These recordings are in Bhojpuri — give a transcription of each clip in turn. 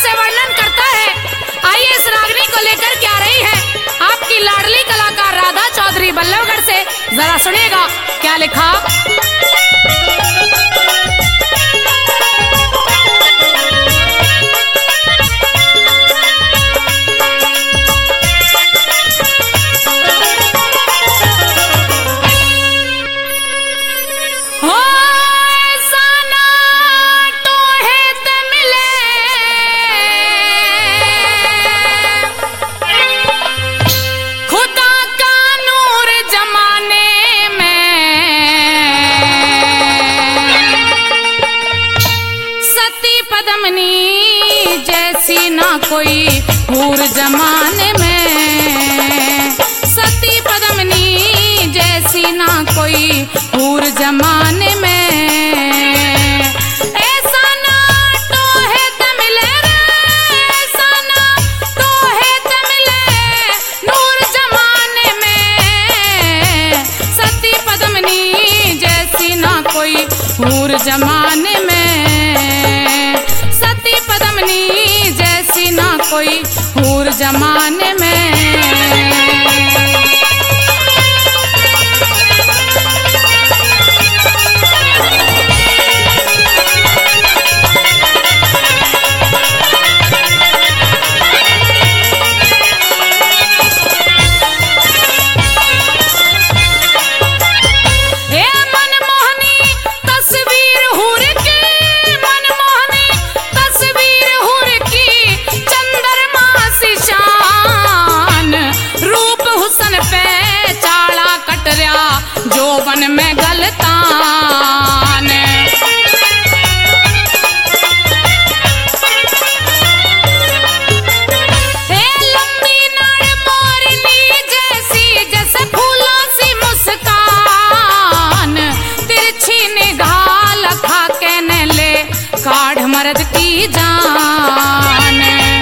से वर्णन करता है। आइए इस रागनी को लेकर के आ रही है आपकी लाडली कलाकार राधा चौधरी बल्लभगढ़ से। जरा सुनिएगा क्या लिखा। जैसी ना कोई हूर जमाने में, सती पद्मिनी जैसी ना कोई हूर जमाने में। ऐसा ना तो है तमिले रे, ऐसा ना तो है तमिले नूर जमाने में। सती पद्मिनी जैसी ना कोई हूर जमाने में, जैसी ना कोई हूर जमाने में। जोवन में गलतान लंबी नाड़ मोरनी जैसी, जैसे फूलों सी मुस्कान। तिरछी निगाह लखा के न ले काढ़ मर्द की जान।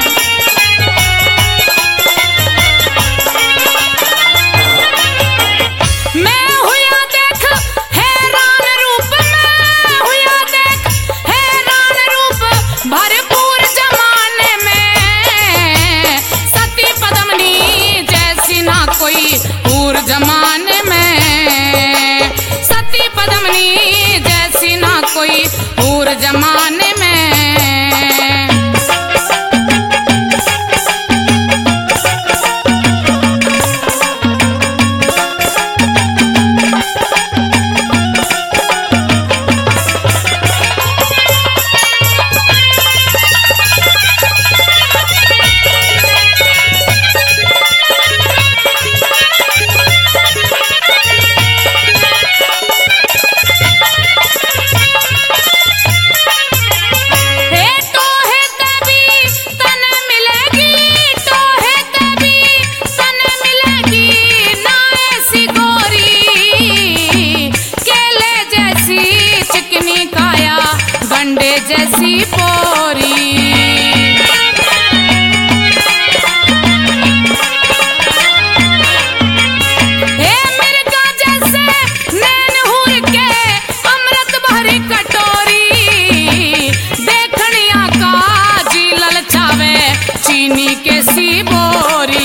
जमाने में सती पद्मिनी जैसी ना कोई हूर जमाने में। जैसी पोरी मिर्गा जैसे नैन हूर के अमृत भरी कटोरी। देखनिया का जी ललचावे चीनी के सी बोरी।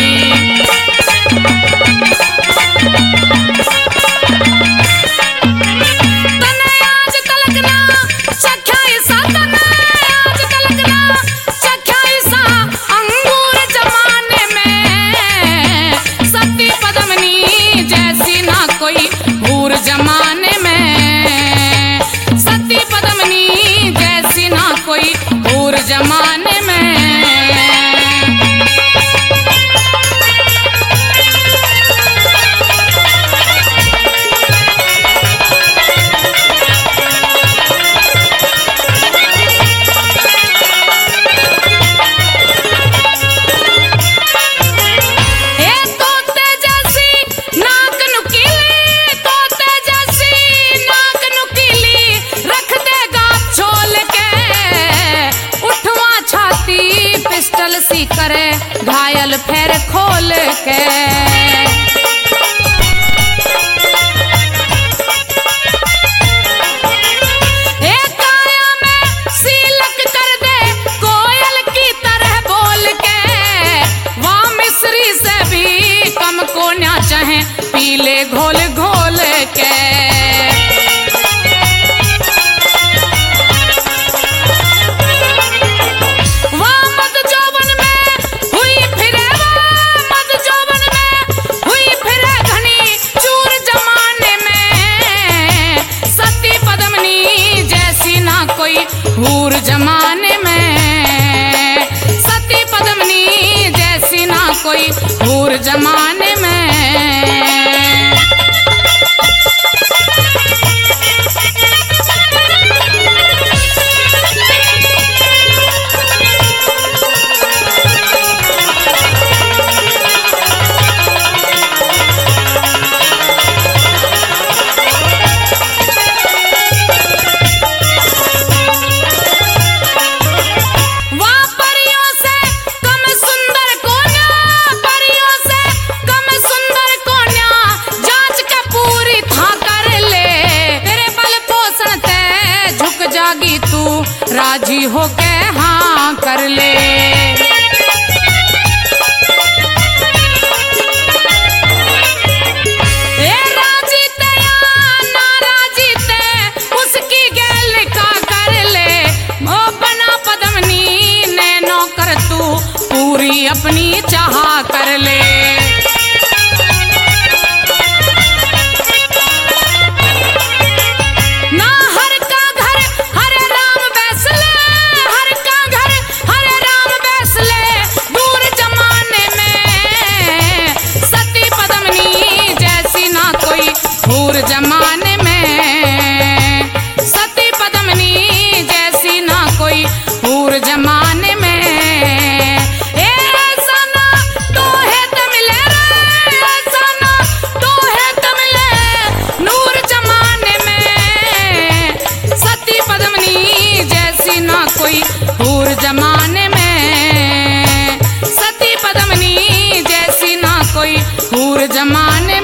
जमाने में सती पद्मिनी जैसी ना कोई हूर जमाने में। सी करे घायल फेर खोल के। एक काया में सीलक कर दे कोयल हूर जमाने में। राजी होके हाँ कर ले। ए राजी ते या नाराजी ते उसकी गैल का कर ले। ओ बना पद्मनी ने नौकर तू पूरी अपनी चाह कर ले। जमाने में सती पद्मनी जैसी ना कोई हूर जमाने में। ऐसा ना तो है तमिले रे, ऐसा ना तो है तमिले नूर जमाने में। सती पद्मनी जैसी ना कोई हूर जमाने में। सती पद्मनी जैसी ना कोई हूर जमाने